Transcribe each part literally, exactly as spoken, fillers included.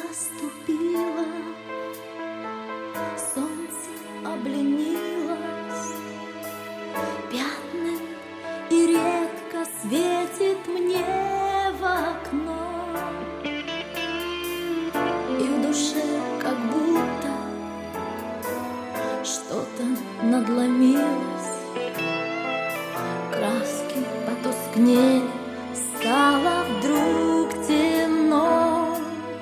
наступила, солнце обленилось пятнами и редко светит мне в окно. И в душе как будто что-то надломилось, краски потускнели, стало вдруг темно.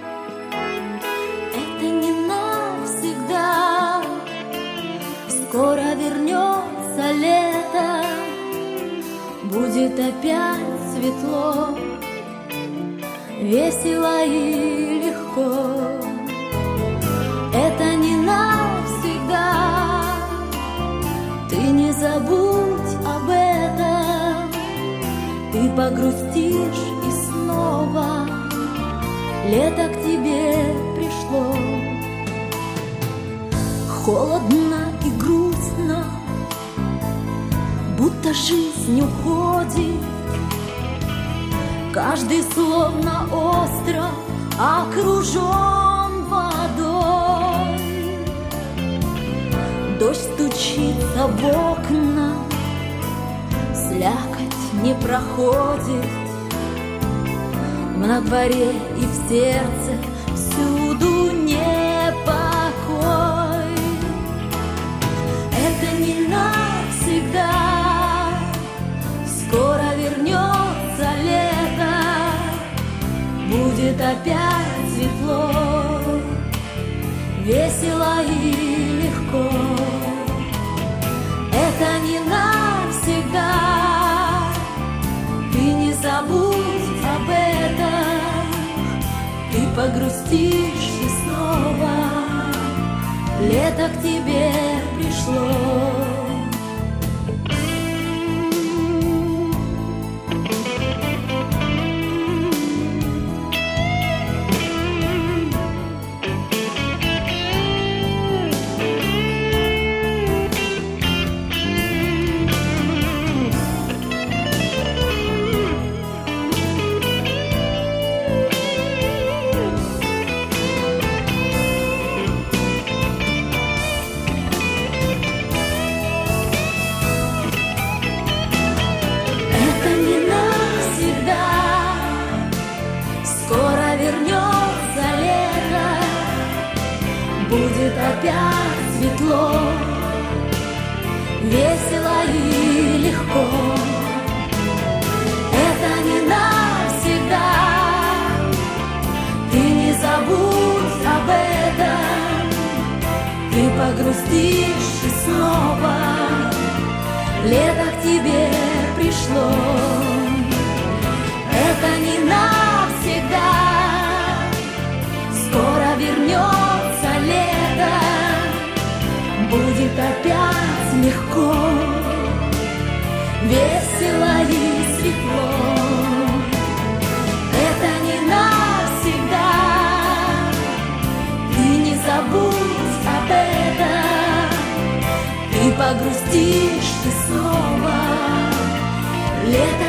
Это не навсегда, скоро вернется лето, будет опять светло, весело и легко. Это не навсегда, ты не забудь об этом, ты погрустишь и снова лето к тебе пришло. Холодно и грустно, будто жизнь уходит, каждый словно остров окружен водой. Дождь стучится в окна, слякоть не проходит, на дворе и в сердце всюду непокой. Это не навсегда, скоро вернется лето, будет опять светло, весело и легко. Это не навсегда, ты не забудь об этом, ты погрустишь и снова лето к тебе пришло. Будет опять светло, весело и легко. Это не навсегда, ты не забудь об этом, ты погрустишь и снова лето к тебе пришло. Это не навсегда, скоро вернется лето, будет опять легко, весело и светло. Это не навсегда, ты не забудь об этом, ты погрустишь и снова лето